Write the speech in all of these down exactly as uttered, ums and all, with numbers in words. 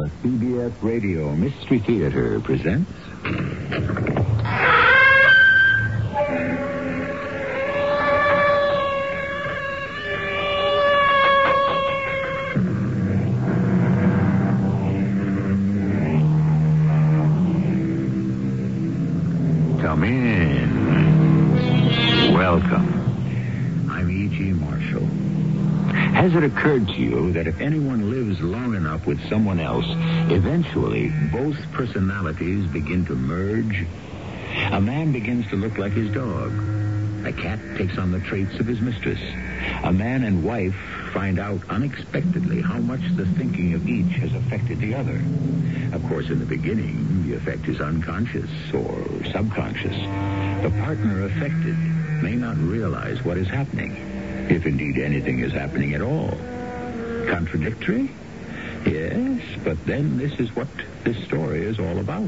The C B S Radio Mystery Theater presents... Come in. Welcome. I'm E G. Marshall. Has it occurred to you that if anyone lives long enough with someone else, eventually both personalities begin to merge? A man begins to look like his dog. A cat takes on the traits of his mistress. A man and wife find out unexpectedly how much the thinking of each has affected the other. Of course, in the beginning, the effect is unconscious or subconscious. The partner affected may not realize what is happening, if indeed anything is happening at all. Contradictory? Yes, but then this is what this story is all about.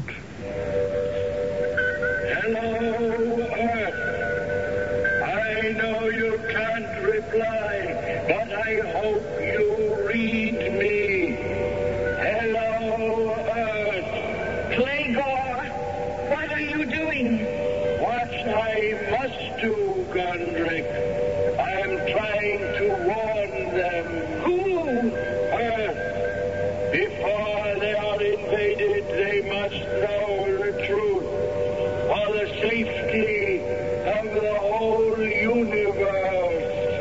Hello, Earth. I know you can't reply, but I hope you read me. Hello, Earth. Clegor, what are you doing? What I must do, Gondrick. I'm trying to warn them. Who? Earth. Before they are invaded, they must know the truth. For the safety of the whole universe.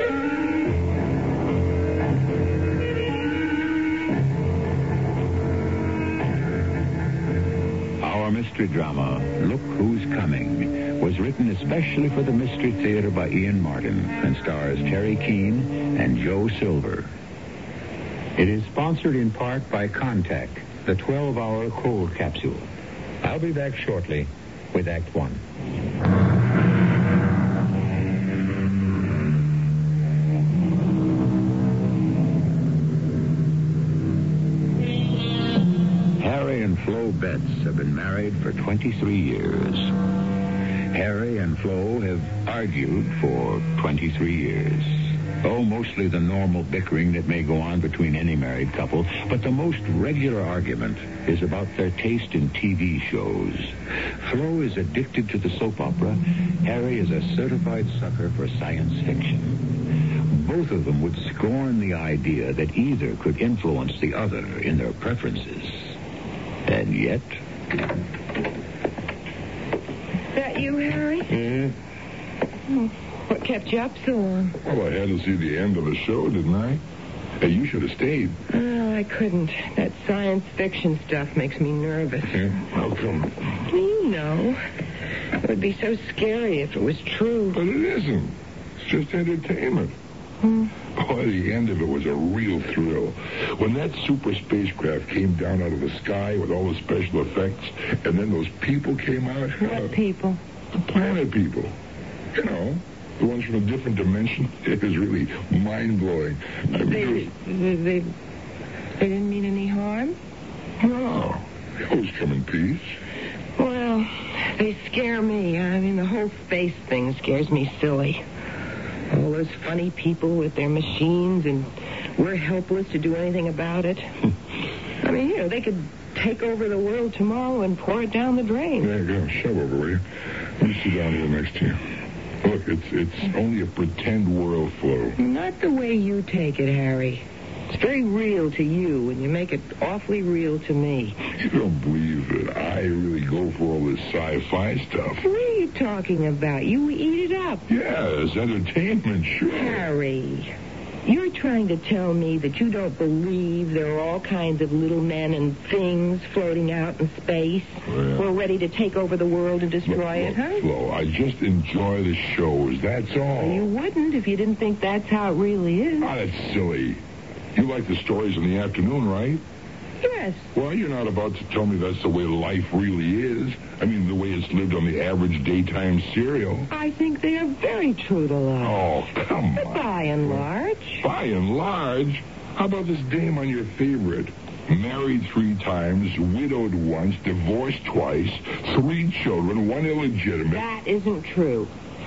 Our mystery drama, Look Who's Coming, was written especially for the Mystery Theater by Ian Martin and stars Terry Keane and Joe Silver. It is sponsored in part by Contact, the twelve-hour cold capsule. I'll be back shortly with Act One. Harry and Flo Betts have been married for twenty-three years. Harry and Flo have argued for twenty-three years. Oh, mostly the normal bickering that may go on between any married couple, but the most regular argument is about their taste in T V shows. Flo is addicted to the soap opera. Harry is a certified sucker for science fiction. Both of them would scorn the idea that either could influence the other in their preferences. And yet... That you, Harry? Mm-hmm. Oh, what kept you up so long? Well, I had to see the end of the show, didn't I? Hey, you should have stayed. Oh, I couldn't. That science fiction stuff makes me nervous. Yeah, how come? You know. It would be so scary if it was true. But it isn't. It's just entertainment. Hmm. Boy, the end of it was a real thrill. When that super spacecraft came down out of the sky with all the special effects, and then those people came out. What uh, people? The planet people. You know, the ones from a different dimension. It was really mind-blowing. I mean, They, it was- they, they, they didn't mean any harm? No. They always come in peace. Well, they scare me. I mean, the whole space thing scares me silly. All those funny people with their machines, and we're helpless to do anything about it. I mean, you know, they could take over the world tomorrow and pour it down the drain. There you go. Shove over, will you? Let me sit down here next to you. Look, it's it's only a pretend world, Flo. Not the way you take it, Harry. It's very real to you, and you make it awfully real to me. You don't believe that I really go for all this sci-fi stuff. What are you talking about? You eat it up. Yes, entertainment, sure. Harry, you're trying to tell me that you don't believe there are all kinds of little men and things floating out in space Well, who are ready to take over the world and destroy look, it, huh? Flo, I just enjoy the shows, that's all. You wouldn't if you didn't think that's how it really is. Ah, that's silly. You like the stories in the afternoon, right? Yes. Well, you're not about to tell me that's the way life really is. I mean, the way it's lived on the average daytime serial. I think they are very true to life. Oh, come on. By and large. By and large? How about this dame on your favorite? Married three times, widowed once, divorced twice, three children, one illegitimate. That isn't true.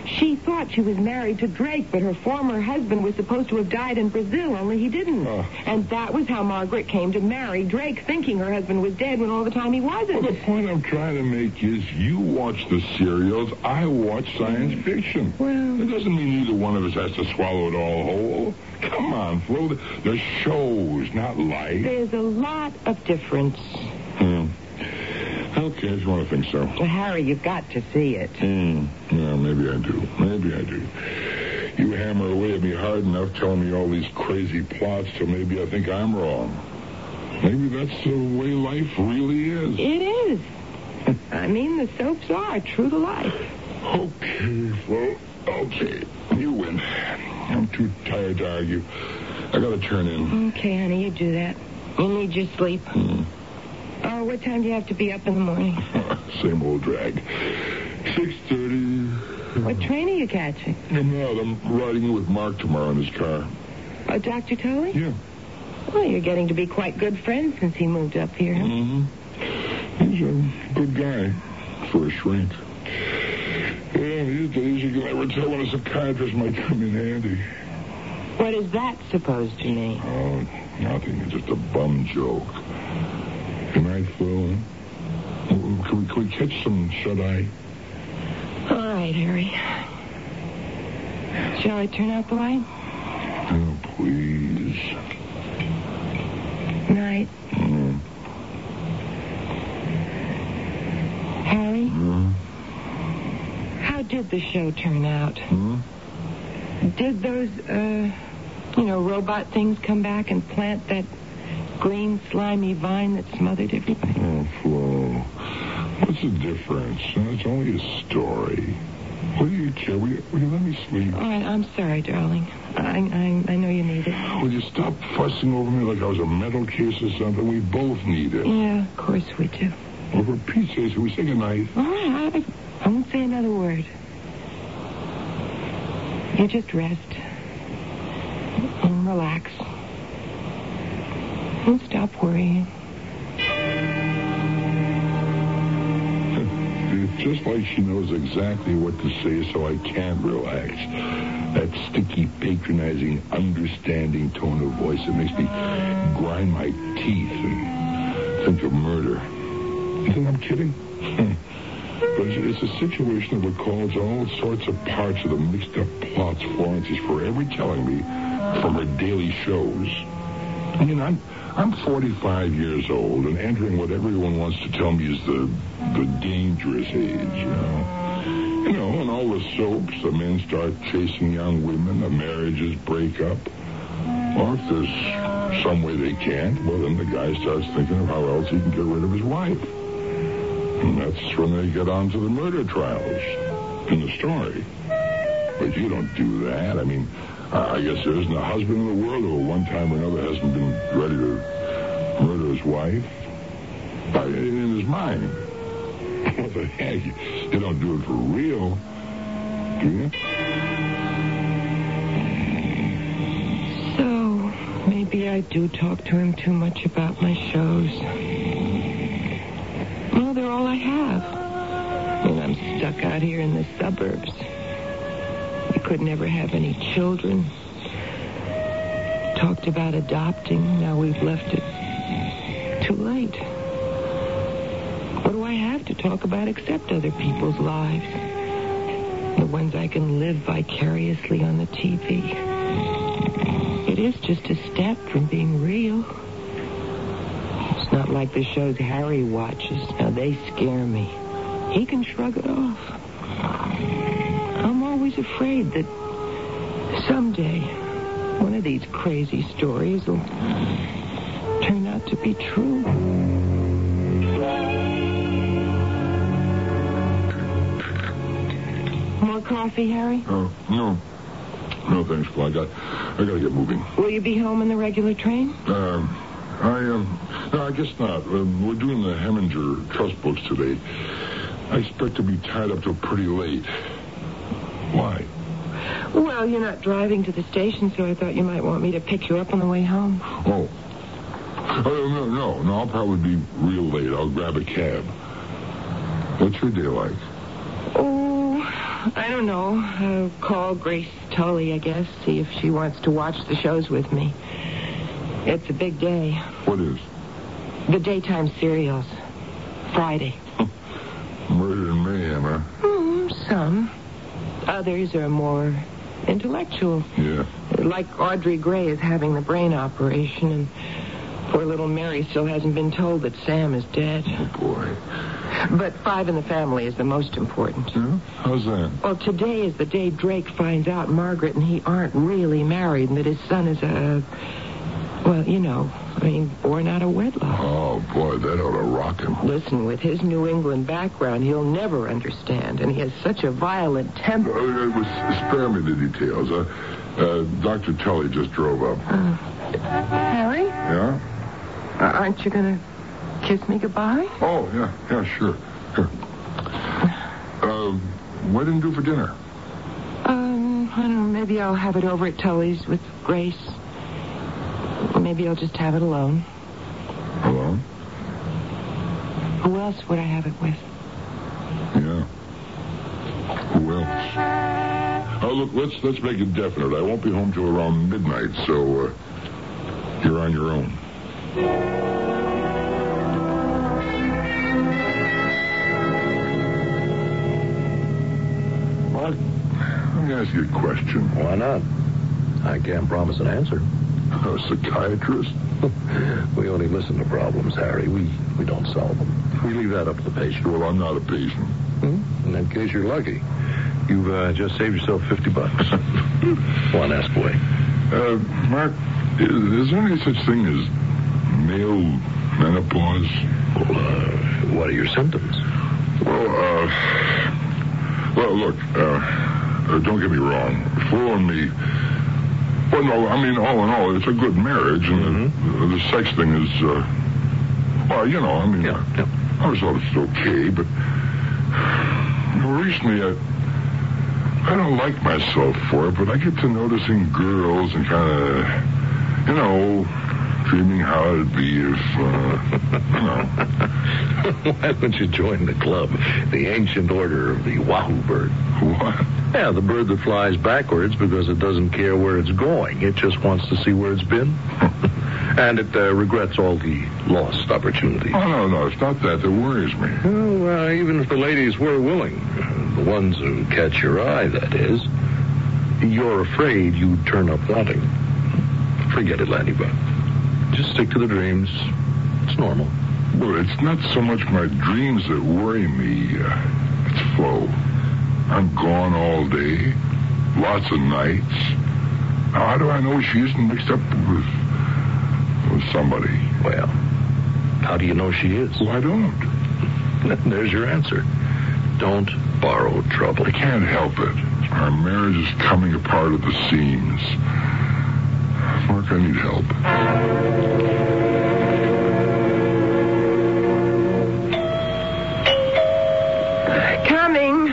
She thought she was married to Drake, but her former husband was supposed to have died in Brazil, only he didn't. Oh. And that was how Margaret came to marry Drake, thinking her husband was dead when all the time he wasn't. Well, the point I'm trying to make is you watch the serials, I watch science fiction. Well... It doesn't mean either one of us has to swallow it all whole. Come on, Flo. The shows, not life. There's a lot of difference. Hmm. Okay, if you want to think so. Well, Harry, you've got to see it. Hmm. Yeah, maybe I do. Maybe I do. You hammer away at me hard enough telling me all these crazy plots till maybe I think I'm wrong. Maybe that's the way life really is. It is. I mean, the soaps are true to life. Okay, Flo. Okay. You win. I'm too tired to argue. I gotta turn in. Okay, honey, you do that. You need your sleep. Hmm. Oh, what time do you have to be up in the morning? Same old drag. six thirty. What train are you catching? I'm not. I'm riding with Mark tomorrow in his car. Oh, Doctor Tully? Yeah. Well, you're getting to be quite good friends since he moved up here. Huh? Mm-hmm. He's a good guy for a shrink. Yeah, these days you can never tell when a psychiatrist might come in handy. What is that supposed to mean? Oh, nothing. It's just a bum joke. Good night, Phil. Can we, can we catch some shut-eye? All right, Harry. Shall I turn out the light? Oh, please. Night. Mm. Harry? Mm. How did the show turn out? Mm. Did those, uh, you know, robot things come back and plant that green, slimy vine that smothered everybody? Oh, Flo. What's the difference? It's only a story. What do you care? Will you, will you let me sleep? All right, I'm sorry, darling. I, I I know you need it. Will you stop fussing over me like I was a mental case or something? We both need it. Yeah, of course we do. Well, for Pete's sake, can we say goodnight? All right, I, I won't say another word. You just rest. And relax. And stop worrying. It's just like she knows exactly what to say so I can't relax. That sticky, patronizing, understanding tone of voice that makes me grind my teeth and think of murder. You think I'm kidding? But it's a situation that recalls all sorts of parts of the mixed-up plots Florence is forever telling me from her daily shows. I mean, I'm I'm forty-five years old and entering what everyone wants to tell me is the the dangerous age, you know. You know, in all the soaps, the men start chasing young women, the marriages break up. Or if there's some way they can't, well, then the guy starts thinking of how else he can get rid of his wife. And that's when they get on to the murder trials in the story. But you don't do that. I mean, I guess there isn't a husband in the world who at one time or another hasn't been ready to murder his wife. But in his mind. What the heck? You don't do it for real, do you? So, maybe I do talk to him too much about my shows. Well, they're all I have. And I'm stuck out here in the suburbs. We could never have any children. Talked about adopting. Now we've left it too late. What do I have to talk about except other people's lives? The ones I can live vicariously on the T V. It is just a step from being real. It's not like the shows Harry watches. Now, they scare me. He can shrug it off. I'm always afraid that someday one of these crazy stories will turn out to be true. More coffee, Harry? Oh, no. No, thanks, Flo. I got, I got to get moving. Will you be home on the regular train? Um, I, um, no, I guess not. Um, we're doing the Heminger trust books today. I expect to be tied up till pretty late. Why? Well, you're not driving to the station, so I thought you might want me to pick you up on the way home. Oh. Oh, no, no, no. I'll probably be real late. I'll grab a cab. What's your day like? Oh, I don't know. I'll call Grace Tully, I guess, see if she wants to watch the shows with me. It's a big day. What is? The daytime serials. Friday. Murder and mayhem, huh? Mm, some. Others are more intellectual. Yeah. Like Audrey Gray is having the brain operation, and poor little Mary still hasn't been told that Sam is dead. Oh, boy. But Five in the Family is the most important. Yeah? How's that? Well, today is the day Drake finds out Margaret and he aren't really married and that his son is a... Well, you know, I mean, born out of wedlock. Oh, boy, that ought to rock him. Listen, with his New England background, he'll never understand, and he has such a violent temper. Uh, it was, spare me the details. Uh, uh, Doctor Tully just drove up. Uh, Harry? Yeah? Uh, aren't you going to kiss me goodbye? Oh, yeah, yeah, sure. Here. Um, what did you do for dinner? Um, I don't know, maybe I'll have it over at Tully's with Grace. Or maybe I'll just have it alone. Alone? Who else would I have it with? Yeah. Who else? Oh, look, let's let's make it definite. I won't be home till around midnight, so uh, you're on your own. What? Let me ask you a question. Why not? I can't promise an answer. A psychiatrist? We only listen to problems, Harry. We we don't solve them. We leave that up to the patient. Well, I'm not a patient. Hmm? In that case, you're lucky. You've uh, just saved yourself fifty bucks. Go on, ask away. Uh, Mark, is, is there any such thing as male menopause? Well, uh, what are your symptoms? Well, uh... Well, look, uh, uh don't get me wrong. Fooling me... Well, no, I mean, all in all, it's a good marriage, and mm-hmm. the, the sex thing is, uh... Well, you know, I mean... Yeah, yeah. I was thought it's okay, but... You know, recently, I... I don't like myself for it, but I get to noticing girls and kind of, you know, dreaming how it'd be if, uh, you know. Why don't you join the club, the ancient order of the wahoo bird? What? Yeah, the bird that flies backwards because it doesn't care where it's going. It just wants to see where it's been. And it uh, regrets all the lost opportunities. Oh, no, no, it's not that that worries me. Oh, uh, even if the ladies were willing, the ones who catch your eye, that is, you're afraid you'd turn up wanting. Forget it, Lannybug. Just stick to the dreams. It's normal. Well, it's not so much my dreams that worry me. Uh, it's Flo. I'm gone all day. Lots of nights. Now, how do I know she isn't mixed up with... with somebody? Well, how do you know she is? Well, I don't. There's your answer. Don't borrow trouble. I can't help it. Our marriage is coming apart at the seams. Mark, I need help. Coming.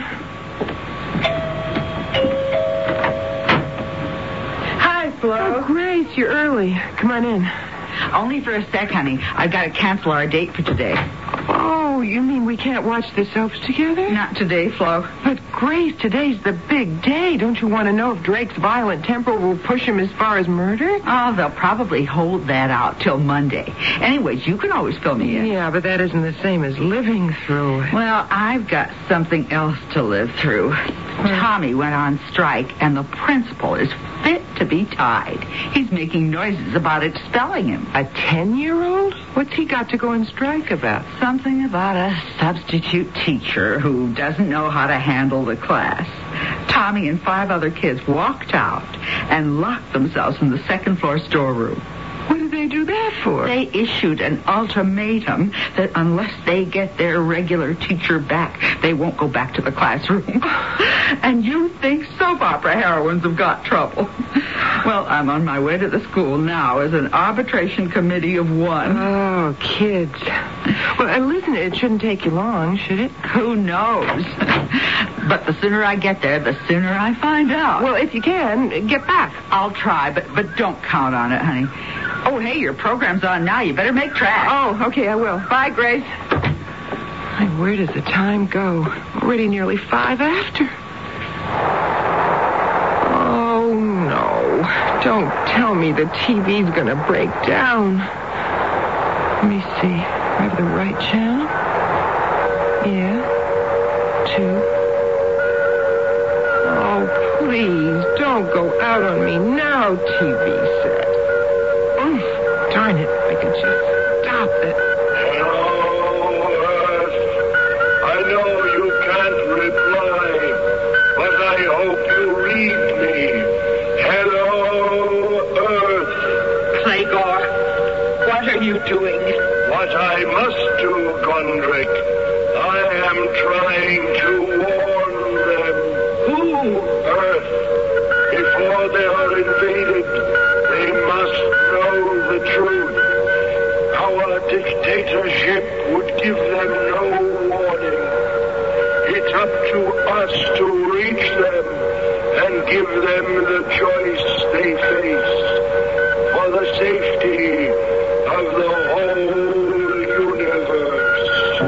Hi, Flo. Oh, Grace, you're early. Come on in. Only for a sec, honey. I've got to cancel our date for today. Oh, you mean we can't watch the soaps together? Not today, Flo. But, Grace, today's the big day. Don't you want to know if Drake's violent temper will push him as far as murder? Oh, they'll probably hold that out till Monday. Anyways, you can always fill me in. Yeah, but that isn't the same as living through it. Well, I've got something else to live through. Tommy went on strike, and the principal is fit to be tied. He's making noises about expelling him. A ten-year-old? What's he got to go on strike about? Something about a substitute teacher who doesn't know how to handle the class. Tommy and five other kids walked out and locked themselves in the second-floor storeroom. What did they do that for? They issued an ultimatum that unless they get their regular teacher back, they won't go back to the classroom. And you think soap opera heroines have got trouble. Well, I'm on my way to the school now as an arbitration committee of one. Oh, kids. Well, uh, listen, it shouldn't take you long, should it? Who knows? But the sooner I get there, the sooner I find out. Well, if you can, get back. I'll try, but, but don't count on it, honey. Oh, hey, your program's on now. You better make tracks. Oh, okay, I will. Bye, Grace. Where does the time go? Already nearly five after. don't tell me the T V's going to break down. Let me see. I have the right channel? Yeah. Two. Oh, please, don't go out on me now, T V set. Mm, darn it, I could just stop it. Hello, Earth. I know you can't reply, but I hope you read me. Hello, Earth. Playgor, what are you doing? What I must do, Gondrick. I am trying to warn them. Who? Earth. Before they are invaded, they must know the truth. Our dictatorship would give them no warning. It's up to us to reach them and give them the choice they face for the safety of the whole universe.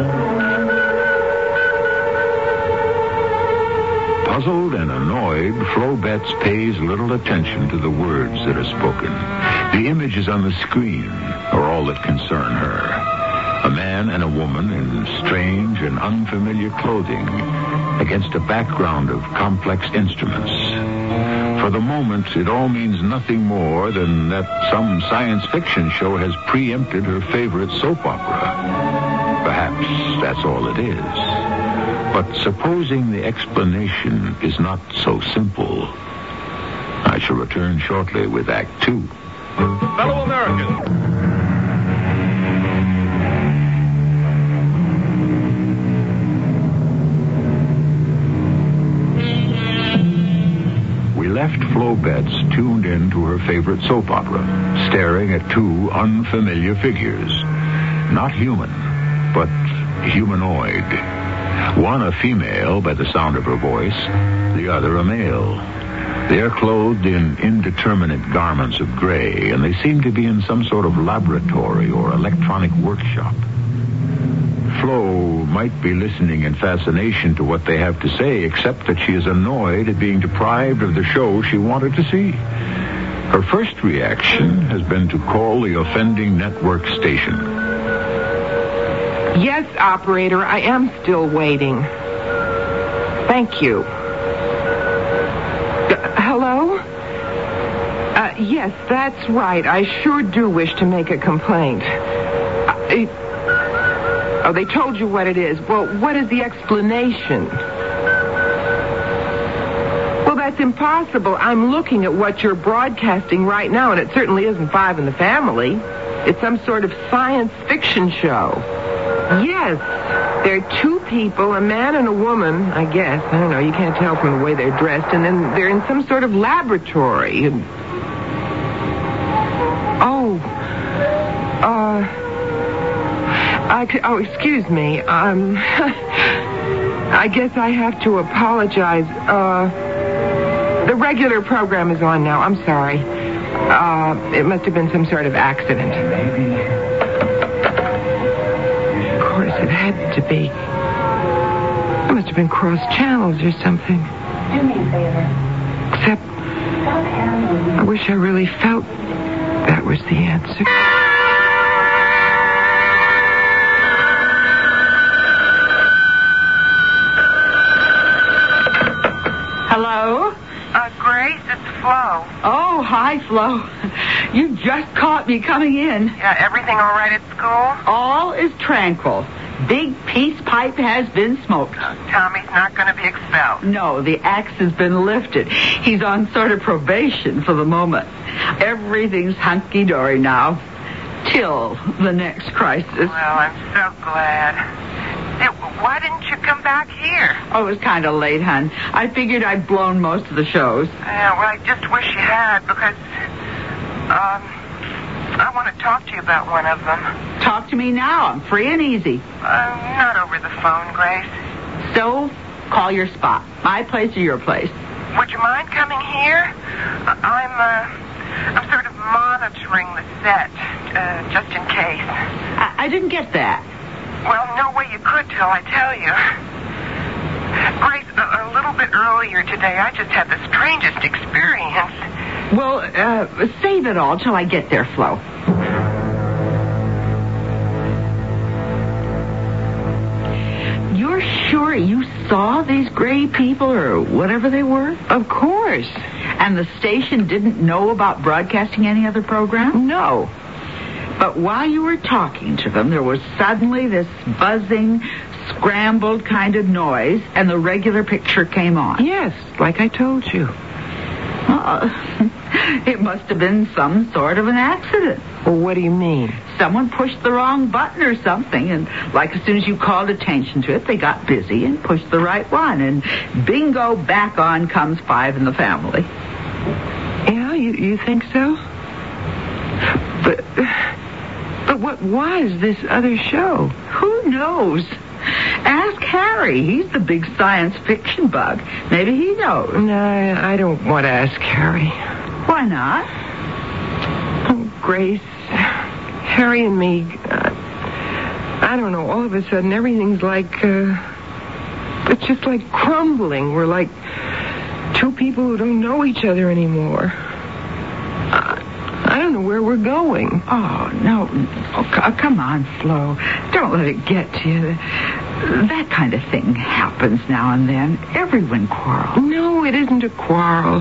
Puzzled and annoyed, Flo Betts pays little attention to the words that are spoken. The images on the screen are all that concern her. A man and a woman in strange and unfamiliar clothing against a background of complex instruments. For the moment, it all means nothing more than that some science fiction show has preempted her favorite soap opera. Perhaps that's all it is. But supposing the explanation is not so simple, I shall return shortly with Act Two. Fellow Americans, we left Flo Betts tuned in to her favorite soap opera, staring at two unfamiliar figures. Not human, but humanoid. One a female by the sound of her voice, the other a male. They are clothed in indeterminate garments of gray, and they seem to be in some sort of laboratory or electronic workshop. Flo might be listening in fascination to what they have to say, except that she is annoyed at being deprived of the show she wanted to see. Her first reaction has been to call the offending network station. Yes, operator, I am still waiting. Thank you. Uh, hello? Uh, yes, that's right. I sure do wish to make a complaint. Uh, it, oh, they told you what it is. Well, what is the explanation? Well, that's impossible. I'm looking at what you're broadcasting right now, and it certainly isn't Five in the Family. It's some sort of science fiction show. Yes, there are two people, a man and a woman, I guess. I don't know, you can't tell from the way they're dressed. And then they're in some sort of laboratory. And... Oh, uh... I, oh, excuse me. Um, I guess I have to apologize. Uh, the regular program is on now. I'm sorry. Uh, it must have been some sort of accident. It had to be. It must have been cross channels or something. Do me a favor. Except, I wish I really felt that was the answer. Hello? Uh, Grace, it's Flo. Oh, hi, Flo. You just caught me coming in. Yeah, everything all right at school? All is tranquil. Big peace pipe has been smoked. Uh, Tommy's not going to be expelled. No, the axe has been lifted. He's on sort of probation for the moment. Everything's hunky-dory now. Till the next crisis. Well, I'm so glad. Hey, why didn't you come back here? Oh, it was kind of late, hon. I figured I'd blown most of the shows. Yeah, well, I just wish you had, because, um, I want to talk to you about one of them. Talk to me now. I'm free and easy. Uh, not over the phone, Grace. So, call your spot. My place or your place? Would you mind coming here? Uh, I'm, uh, I'm sort of monitoring the set, uh, just in case. I, I didn't get that. Well, no way you could till I tell you. Grace, a, a little bit earlier today, I just had the strangest experience. Well, uh, save it all till I get there, Flo. You're sure you saw these gray people or whatever they were? Of course. And the station didn't know about broadcasting any other program? No. But while you were talking to them, there was suddenly this buzzing, scrambled kind of noise, and the regular picture came on. Yes, like I told you. Uh, it must have been some sort of an accident. Well, what do you mean? Someone pushed the wrong button or something, and like as soon as you called attention to it, they got busy and pushed the right one, and bingo, back on comes Five in the Family. Yeah, you, you think so? But, but what was this other show? Who knows? Ask Harry. He's the big science fiction bug. Maybe he knows. No, I don't want to ask Harry. Why not? Oh, Grace, Harry and me, uh, I don't know, all of a sudden everything's like, uh, it's just like crumbling. We're like two people who don't know each other anymore. Uh, I don't know where we're going. Oh, no. Oh, c- come on, Flo. Don't let it get to you. That kind of thing happens now and then. Everyone quarrels. No, it isn't a quarrel.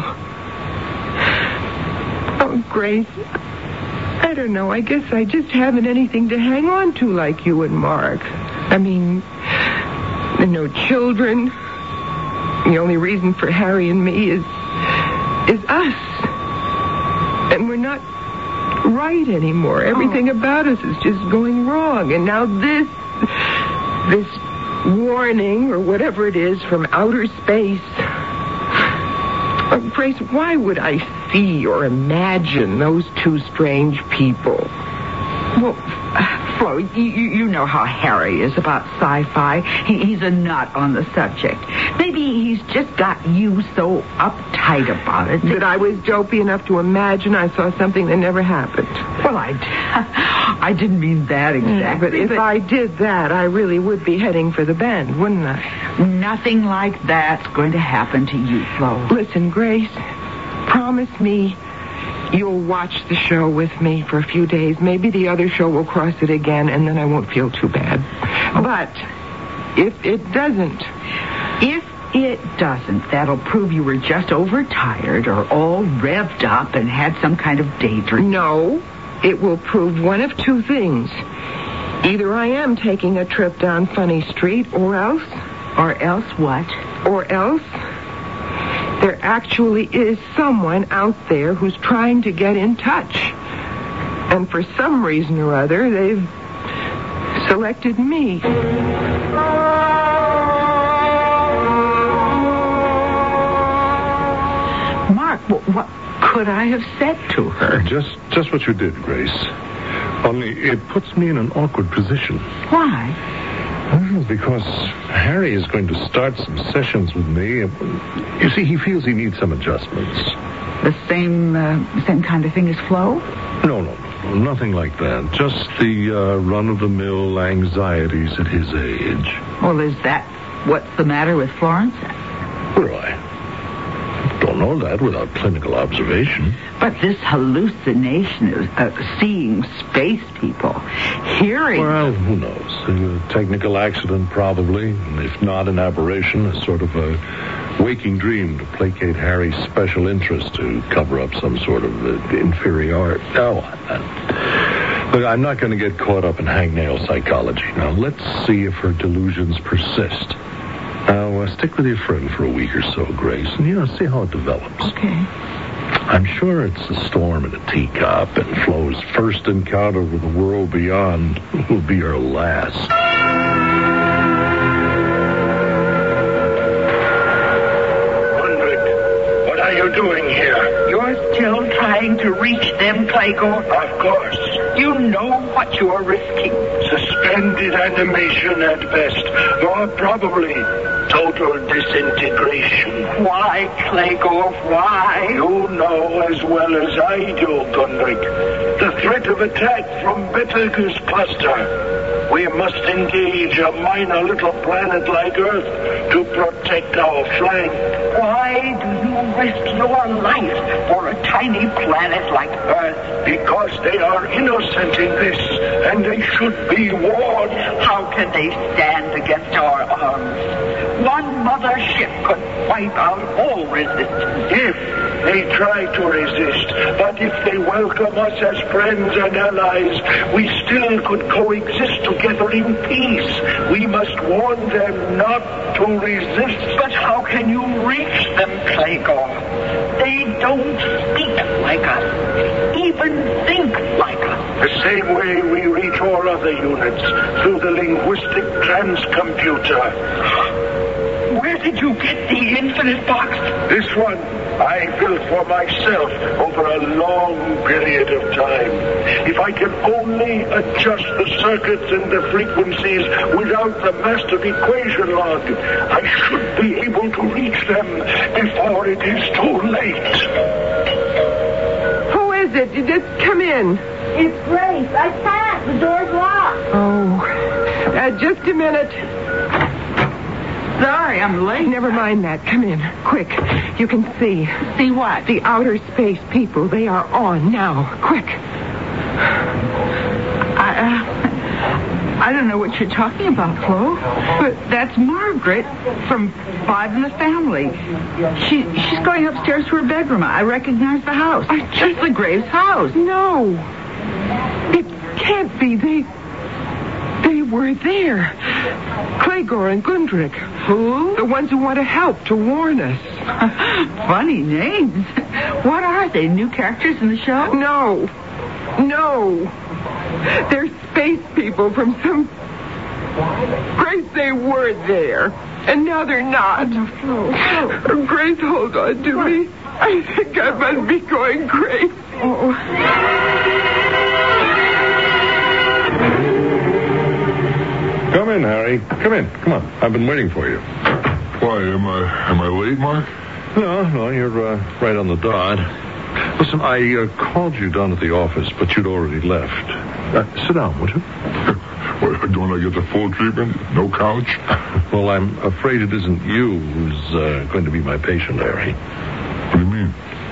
Oh, Grace, I don't know. I guess I just haven't anything to hang on to like you and Mark. I mean, there are no children. The only reason for Harry and me is is us. And we're not right anymore. Everything oh. about us is just going wrong. And now this, this warning or whatever it is from outer space. Oh, Grace, why would I see or imagine those two strange people? Well, Flo, you, you know how Harry is about sci-fi. He, he's a nut on the subject. Maybe he's just got you so uptight about it. That I was dopey enough to imagine I saw something that never happened. Well, I, I didn't mean that exactly. But if but I did that, I really would be heading for the bend, wouldn't I? Nothing like that's going to happen to you, Flo. Listen, Grace, promise me you'll watch the show with me for a few days. Maybe the other show will cross it again, and then I won't feel too bad. But if it doesn't... If it doesn't, that'll prove you were just overtired or all revved up and had some kind of daydream. No, it will prove one of two things. Either I am taking a trip down Funny Street, or else... Or else what? Or else... there actually is someone out there who's trying to get in touch. And for some reason or other, they've selected me. Mark, what could I have said to her? Just, just what you did, Grace. Only it puts me in an awkward position. Why? Well, because Harry is going to start some sessions with me. You see, he feels he needs some adjustments. The same uh, same kind of thing as Flo? No, no, no, nothing like that. Just the uh, run-of-the-mill anxieties at his age. Well, is that what's the matter with Florence? Well, I don't know that without clinical observation. But this hallucination of uh, seeing space people, hearing... Well, who knows? A technical accident, probably. And if not an aberration, a sort of a waking dream to placate Harry's special interest, to cover up some sort of uh, inferiority. No, I, look, I'm not going to get caught up in hangnail psychology. Now, let's see if her delusions persist. Now, uh, stick with your friend for a week or so, Grace, and, you know, see how it develops. Okay. I'm sure it's a storm in a teacup, and Flo's first encounter with the world beyond will be her last. Hundred, what are you doing here? You're still trying to reach them, Clayco? Of course. You know what you're risking. Suspended animation at best. More probably, total disintegration. Why, Clayco, why? You know as well as I do, Gundrick. The threat of attack from Betelgeuse cluster. We must engage a minor little planet like Earth to protect our flank. Why do you risk your life for a tiny planet like Earth? Because they are innocent in this, and they should be warned. How can they stand against our arms? One mother ship could wipe out all resistance. If they try to resist, but if they welcome us as friends and allies, we still could coexist together in peace. We must warn them not to resist. But how can you reach them, Clegor? They don't speak like us, even think like us. The same way we reach all other units, through the linguistic transcomputer. Where did you get the infinite box? This one I built for myself over a long period of time. If I can only adjust the circuits and the frequencies without the master equation log, I should be able to reach them before it is too late. Who is it? You just come in. It's Grace. I can't. The door's locked. Oh, uh, just a minute. Sorry, I'm late. Never mind that. Come in, quick. You can see. See what? The outer space people. They are on now. Quick. I, uh, I don't know what you're talking about, Flo. But that's Margaret from Five in the Family. She she's going upstairs to her bedroom. I recognize the house. It's the Graves' house. No. It can't be. They... They were there. Clegor and Gundrick. Who? The ones who want to help, to warn us. Funny names. What are they? New characters in the show? No. No. They're space people from some... Grace, they were there. And now they're not. Oh, Grace, hold on to what? me. I think I must be going crazy. Oh. Come in, Harry. Come in. Come on. I've been waiting for you. Why, am I am I late, Mark? No, no, you're uh, right on the dot. Listen, I uh, called you down at the office, but you'd already left. Uh, sit down, would you? Well, don't I get the full treatment? No couch? Well, I'm afraid it isn't you who's uh, going to be my patient, Harry. What do you mean?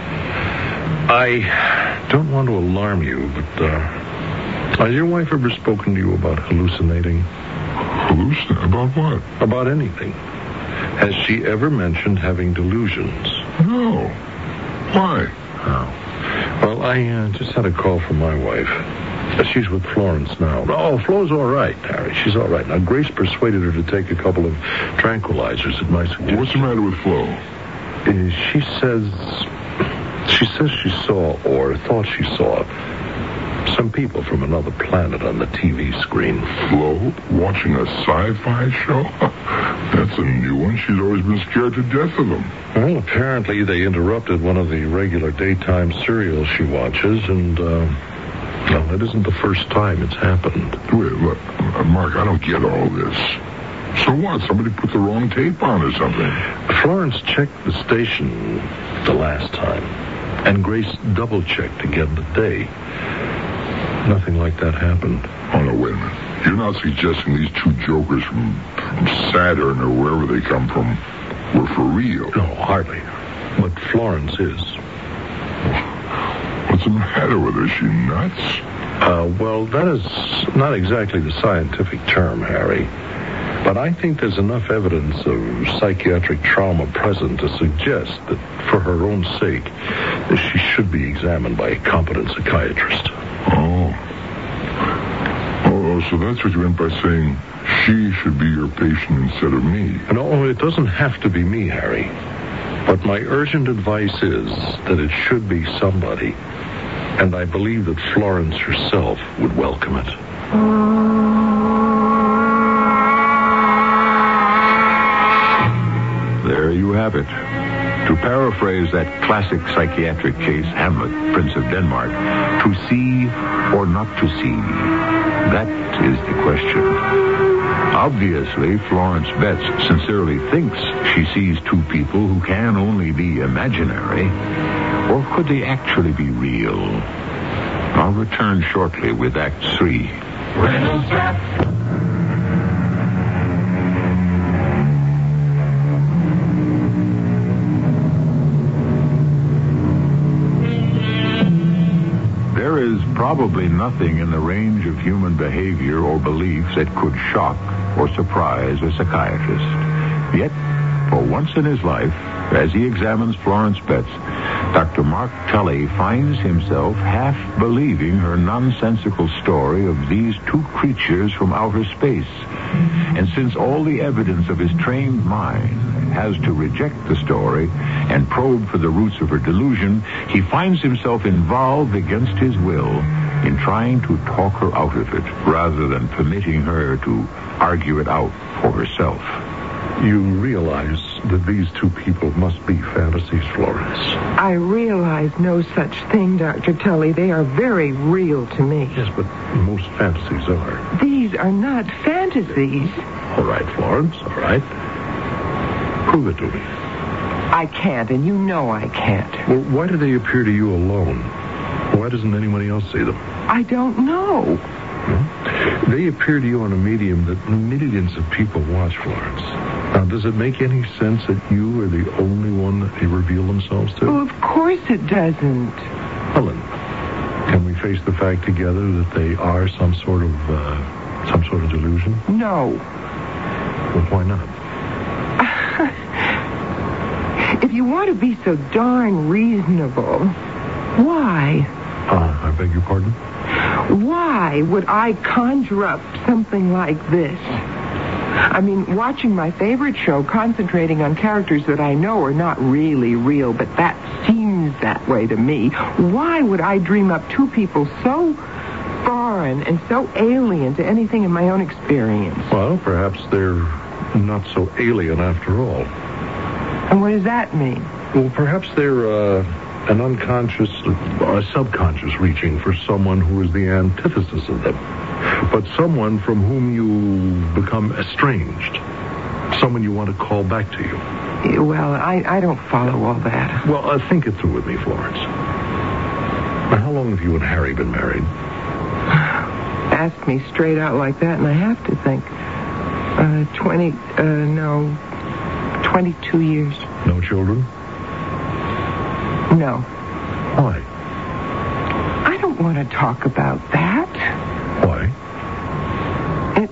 I don't want to alarm you, but uh, has your wife ever spoken to you about hallucinating? Hallucinate? About what? About anything. Has she ever mentioned having delusions? No. Why? Oh. Well, I uh, just had a call from my wife. Uh, she's with Florence now. Oh, Flo's all right, Harry. She's all right. Now, Grace persuaded her to take a couple of tranquilizers at my suggestion. What's the matter with Flo? Uh, she says... She says she saw, or thought she saw... some people from another planet on the T V screen. Flo? Watching a sci-fi show? That's a new one. She's always been scared to death of them. Well, apparently they interrupted one of the regular daytime serials she watches, and, uh, well, it isn't the first time it's happened. Wait, look, uh, Mark, I don't get all this. So what? Somebody put the wrong tape on or something? Florence checked the station the last time, and Grace double-checked again today. Nothing like that happened. Oh, no, wait a minute. You're not suggesting these two jokers from, from Saturn or wherever they come from were for real? No, hardly. But Florence is. What's the matter with her? Is she nuts? Uh, well, that is not exactly the scientific term, Harry. But I think there's enough evidence of psychiatric trauma present to suggest that for her own sake, she should be examined by a competent psychiatrist. Oh. Oh, so that's what you meant by saying she should be your patient instead of me. No, it doesn't have to be me, Harry. But my urgent advice is that it should be somebody. And I believe that Florence herself would welcome it. There you have it. To paraphrase that classic psychiatric case, Hamlet, Prince of Denmark, to see or not to see, that is the question. Obviously, Florence Betts sincerely thinks she sees two people who can only be imaginary. Or could they actually be real? I'll return shortly with Act Three. Reynolds Wrap. probably nothing in the range of human behavior or beliefs that could shock or surprise a psychiatrist. Yet, for once in his life, as he examines Florence Betts, Doctor Mark Tully finds himself half believing her nonsensical story of these two creatures from outer space. And since all the evidence of his trained mind has to reject the story and probe for the roots of her delusion, he finds himself involved against his will in trying to talk her out of it, rather than permitting her to argue it out for herself. You realize that these two people must be fantasies, Florence. I realize no such thing, Doctor Tully. They are very real to me. Yes, but most fantasies are. These are not fantasies. All right, Florence, all right. Prove it to me. I can't, and you know I can't. Well, why do they appear to you alone? Why doesn't anybody else see them? I don't know. Hmm? They appear to you on a medium that millions of people watch, Florence. Now, does it make any sense that you are the only one that they reveal themselves to? Oh, of course it doesn't. Helen, can we face the fact together that they are some sort of, uh, some sort of delusion? No. Well, why not? If you want to be so darn reasonable, why? Uh, I beg your pardon? Why would I conjure up something like this? I mean, watching my favorite show, concentrating on characters that I know are not really real, but that seems that way to me. Why would I dream up two people so foreign and so alien to anything in my own experience? Well, perhaps they're not so alien after all. And what does that mean? Well, perhaps they're uh, an unconscious or a subconscious reaching for someone who is the antithesis of them. But someone from whom you become estranged. Someone you want to call back to you. Well, I, I don't follow all that. Well, uh, think it through with me, Florence. Now, how long have you and Harry been married? Ask me straight out like that, and I have to think. Uh, twenty, uh, no, twenty-two years. No children? No. Why? I don't want to talk about that. Why? It,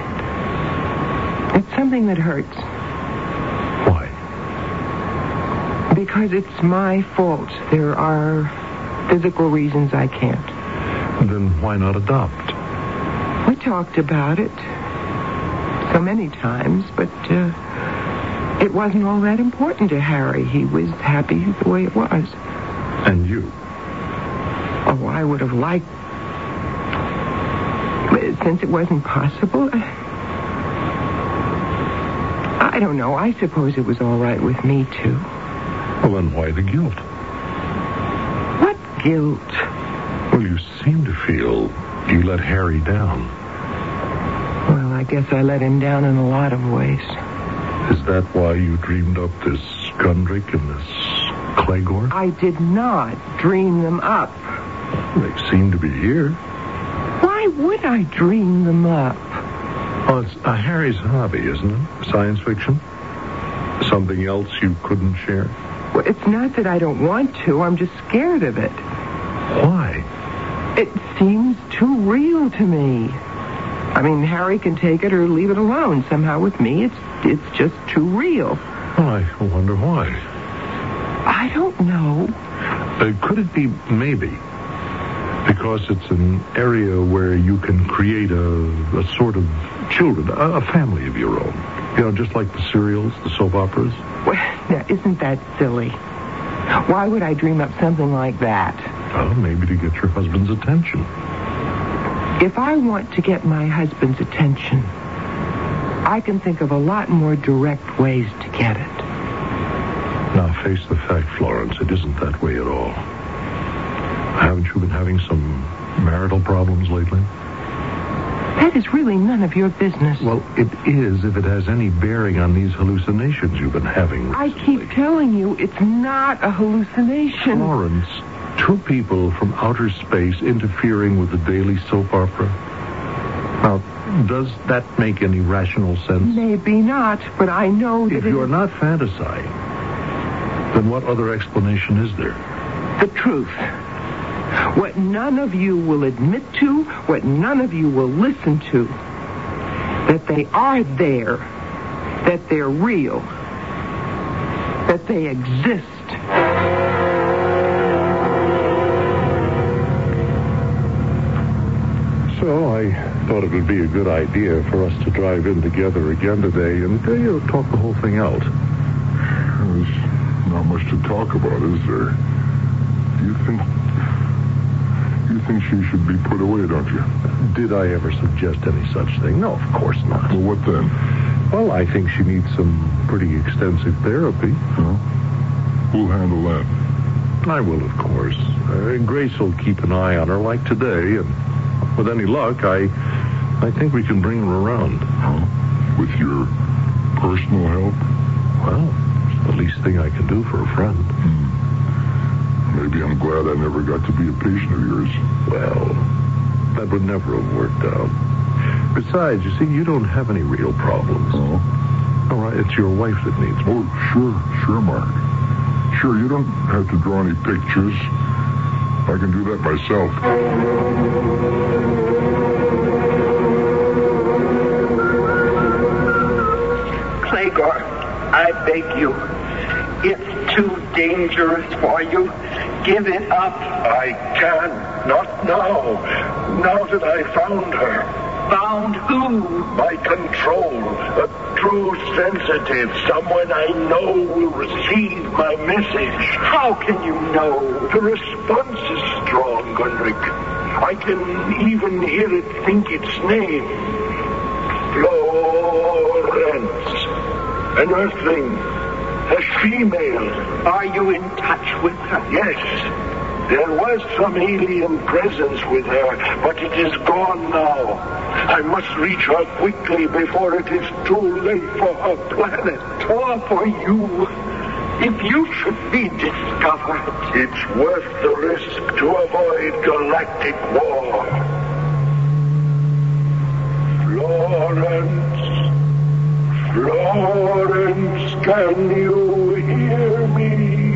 it's something that hurts. Why? Because it's my fault. There are physical reasons I can't. Then why not adopt? We talked about it so many times, but uh, it wasn't all that important to Harry. He was happy the way it was. And you? Oh, I would have liked... Since it wasn't possible, I don't know. I suppose it was all right with me, too. Well, then why the guilt? What guilt? Well, you seem to feel you let Harry down. Well, I guess I let him down in a lot of ways. Is that why you dreamed up this Gundrick and this Clegor? I did not dream them up. They seem to be here. Why would I dream them up? Well, it's uh, Harry's hobby, isn't it? Science fiction? Something else you couldn't share? Well, it's not that I don't want to. I'm just scared of it. Why? It seems too real to me. I mean, Harry can take it or leave it alone. Somehow with me, it's it's just too real. Well, I wonder why. I don't know. Uh, could it be maybe because it's an area where you can create a, a sort of children, a, a family of your own? You know, just like the serials, the soap operas? Well, now, isn't that silly? Why would I dream up something like that? Well, maybe to get your husband's attention. If I want to get my husband's attention, I can think of a lot more direct ways to get it. Now, face the fact, Florence, it isn't that way at all. Haven't you been having some marital problems lately? That is really none of your business. Well, it is if it has any bearing on these hallucinations you've been having recently. I keep telling you, it's not a hallucination. Florence, two people from outer space interfering with the daily soap opera. Now, does that make any rational sense? Maybe not, but I know that If it you're is not fantasizing, then what other explanation is there? the truth. What none of you will admit to, what none of you will listen to, that they are there, that they're real, that they exist. So I thought it would be a good idea for us to drive in together again today and uh, you know, talk the whole thing out. There's not much to talk about, is there? Do you think... You think she should be put away, don't you? Did I ever suggest any such thing? No, of course not. Well, what then? Well, I think she needs some pretty extensive therapy. Huh? Who'll handle that? I will, of course. Uh, Grace will keep an eye on her like today, and with any luck, I I think we can bring her around. Huh? With your personal help? Well, it's the least thing I can do for a friend. Hmm. Maybe I'm glad I never got to be a patient of yours. Well, that would never have worked out. Besides, you see, you don't have any real problems. Oh? All right, it's your wife that needs me. Oh, sure, sure, Mark. Sure, you don't have to draw any pictures. I can do that myself. Clegor, I beg you. It's too dangerous for you. Give it up. I can't. Not now. Now that I found her. Found who? My control. A true sensitive. Someone I know will receive my message. How can you know? The response is strong, Gunrick. I can even hear it think its name. Florence. An earthling. A female. Are you in touch with her? Yes. There was some alien presence with her, but it is gone now. I must reach her quickly before it is too late for her planet or for you. If you should be discovered, it's worth the risk to avoid galactic war. Florence. Florence, can you hear me?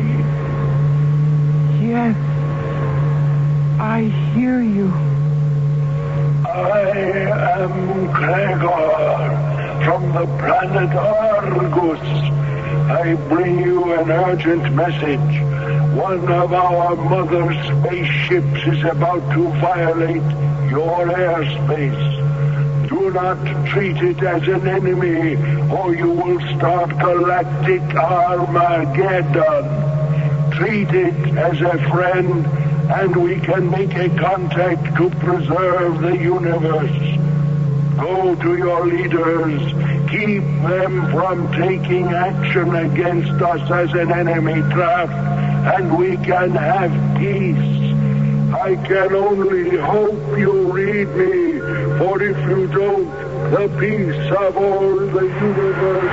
Yes, I hear you. I am Clegor from the planet Argus. I bring you an urgent message. One of our mother spaceships is about to violate your airspace. Do not treat it as an enemy, or you will start galactic Armageddon. Treat it as a friend, and we can make a contact to preserve the universe. Go to your leaders. Keep them from taking action against us as an enemy craft, and we can have peace. I can only hope you read me, for if you don't, the peace of all the universe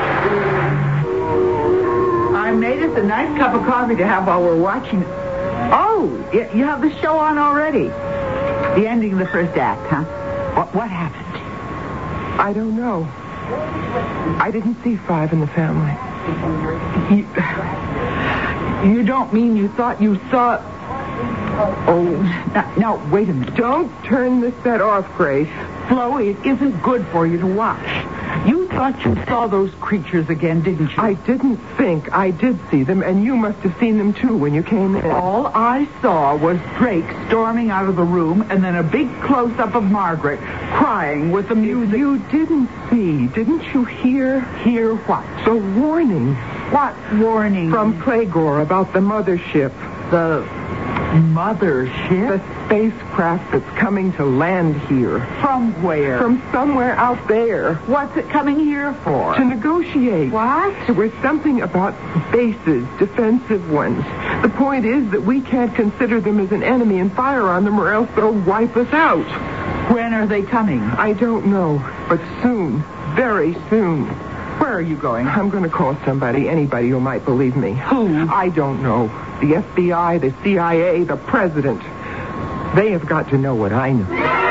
is. I made us a nice cup of coffee to have while we're watching. Oh, you, you have the show on already. The ending of the first act, huh? What, what happened? I don't know. I didn't see Five in the Family. You, you don't mean you thought you saw... Oh, now, now, wait a minute. Don't turn the set off, Grace. Flo, it isn't good for you to watch. You thought you saw those creatures again, didn't you? I didn't think. I did see them, and you must have seen them, too, when you came in. All I saw was Drake storming out of the room, and then a big close-up of Margaret crying with the music. You didn't see. Didn't you hear? Hear what? The warning. What warning? From Clegor about the mothership. The... mothership? The spacecraft that's coming to land here. From where? From somewhere out there. What's it coming here for? To negotiate. What? There was something about bases, defensive ones. The point is that we can't consider them as an enemy and fire on them, or else they'll wipe us out. When are they coming? I don't know, but soon. Very soon. Where are you going? I'm going to call somebody, anybody who might believe me. Who? I don't know. The F B I, the C I A, the president. They have got to know what I know.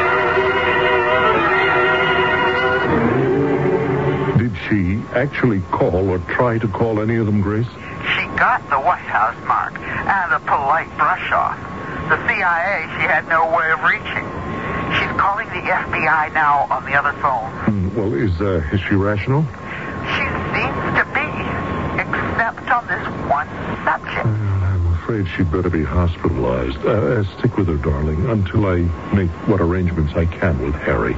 Did she actually call or try to call any of them, Grace? She got the White House, Mark, and a polite brush-off. The C I A she had no way of reaching. She's calling the F B I now on the other phone. Mm, well, is, uh, is she rational? She seems to be, except on this one subject. Uh, I'm afraid she'd better be hospitalized. Uh, stick with her, darling, until I make what arrangements I can with Harry.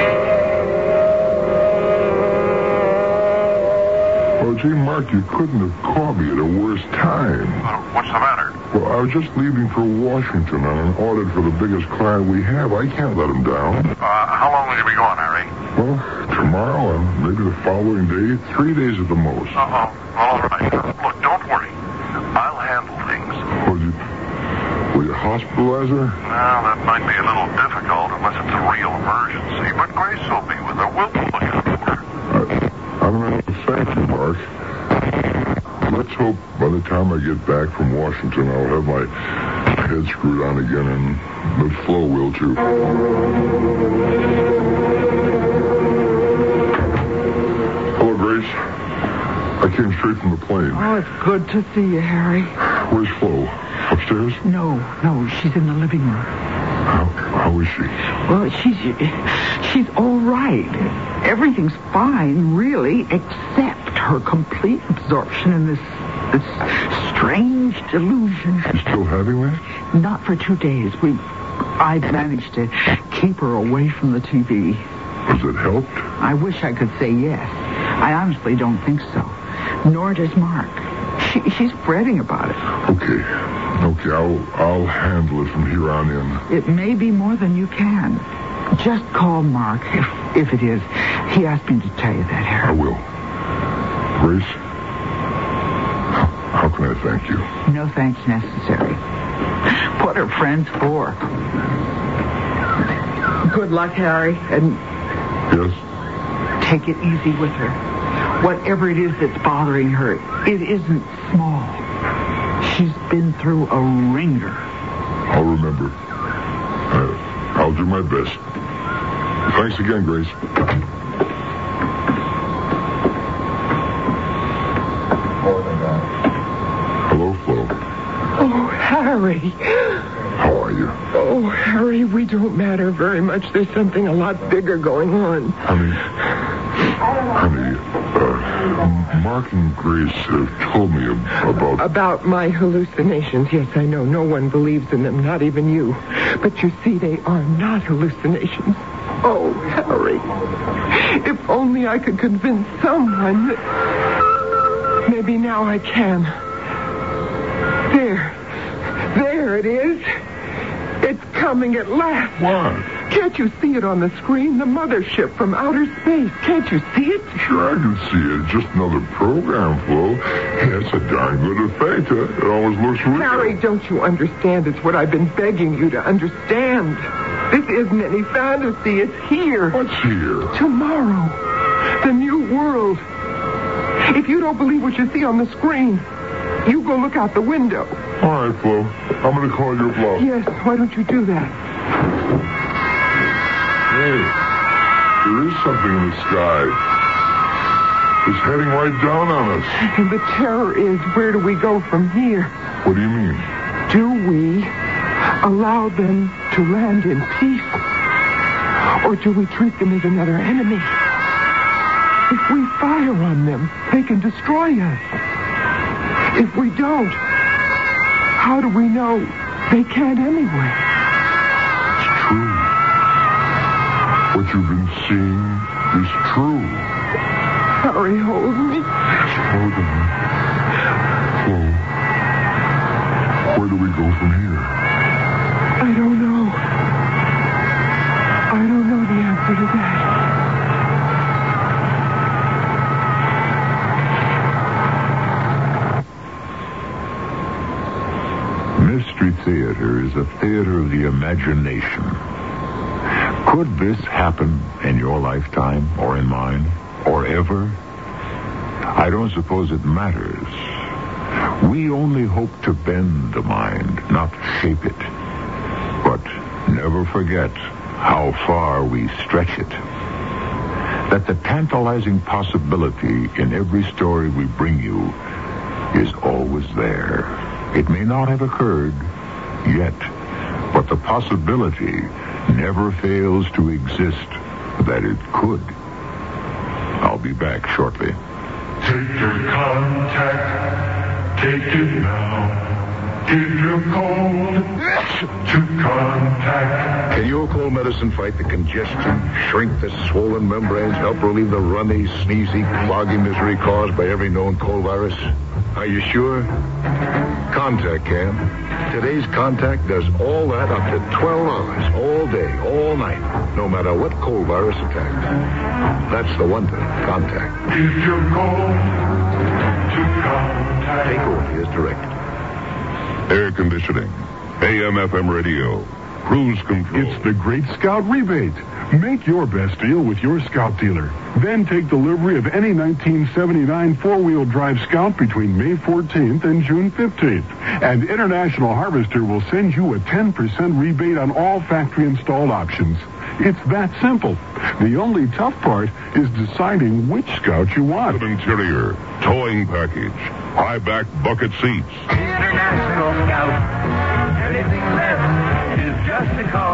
Oh, gee, Mark, you couldn't have called me at a worse time. Uh, what's the matter? Well, I was just leaving for Washington on an audit for the biggest client we have. I can't let him down. Uh, how long will you be gone, Harry? Well, tomorrow and maybe the following day. Three days at the most. Uh-oh. Well, all right. Look, don't worry. I'll handle things. Will you, will you hospitalize her? Well, that might be a little difficult unless it's a real emergency. But Grace will be with her. We'll look out for her. I, I don't know. Thank you, Mark. Let's hope by the time I get back from Washington, I'll have my head screwed on again, and that Flo will, too. Hello, Grace. I came straight from the plane. Oh, it's good to see you, Harry. Where's Flo? Upstairs? No, no, she's in the living room. How, how is she? Well, she's she's all right. Everything's fine, really, except her complete absorption in this this strange delusion. She's still having that? Not for two days. We, I've managed to keep her away from the T V. Has it helped? I wish I could say yes. I honestly don't think so. Nor does Mark. She, she's fretting about it. Okay. Okay, I'll, I'll handle it from here on in. It may be more than you can. Just call Mark, if, if it is. He asked me to tell you that, Harry. I will. Grace, how can I thank you? No thanks necessary. What are friends for? Good luck, Harry, and... Yes? Take it easy with her. Whatever it is that's bothering her, it isn't small. She's been through a ringer. I'll remember. Uh, I'll do my best. Thanks again, Grace. Hello, Flo. Oh, Harry. How are you? Oh, Harry, we don't matter very much. There's something a lot bigger going on. Honey, honey, uh, Mark and Grace have told me about... About my hallucinations. Yes, I know. No one believes in them, not even you. But you see, they are not hallucinations. Oh, Harry, if only I could convince someone that... Maybe now I can. There. There it is. It's coming at last. What? Can't you see it on the screen? The mothership from outer space. Can't you see it? Sure, I can see it. Just another program, Flo. Yeah, it's a darn good effect. Huh? It always looks real. Harry, don't you understand? It's what I've been begging you to understand. This isn't any fantasy. It's here. What's here? Tomorrow. The new world. If you don't believe what you see on the screen, you go look out the window. All right, Flo. I'm going to call your bluff. Yes, why don't you do that? Hey, there is something in the sky. It's heading right down on us. And the terror is, where do we go from here? What do you mean? Do we allow them to land in peace? Or do we treat them as another enemy? If we fire on them, they can destroy us. If we don't, how do we know they can't anyway? It's true. What you've been seeing is true. Harry, hold me. Hold on. Flo, where do we go from here? I don't know. I don't know the answer to that. Mystery Theater is a theater of the imagination. Could this happen in your lifetime, or in mine, or ever? I don't suppose it matters. We only hope to bend the mind, not shape it. But never forget how far we stretch it. That the tantalizing possibility in every story we bring you is always there. It may not have occurred yet, but the possibility never fails to exist that it could. I'll be back shortly. Take your contact, take it now. Give your cold to contact. Can your cold medicine fight the congestion, shrink the swollen membranes, help relieve the runny, sneezy, cloggy misery caused by every known cold virus? Are you sure? Contact can. Today's Contact does all that up to twelve hours, all day, all night, no matter what cold virus attacks. That's the wonder of Contact. Give your cold to contact. Take orders directed. Air conditioning, A M F M radio, cruise control. It's the Great Scout Rebate. Make your best deal with your Scout dealer. Then take delivery of any nineteen seventy-nine four-wheel drive Scout between May fourteenth and June fifteenth. And International Harvester will send you a ten percent rebate on all factory-installed options. It's that simple. The only tough part is deciding which Scout you want. Interior, towing package, high back bucket seats. International Scout. Anything less is just a call.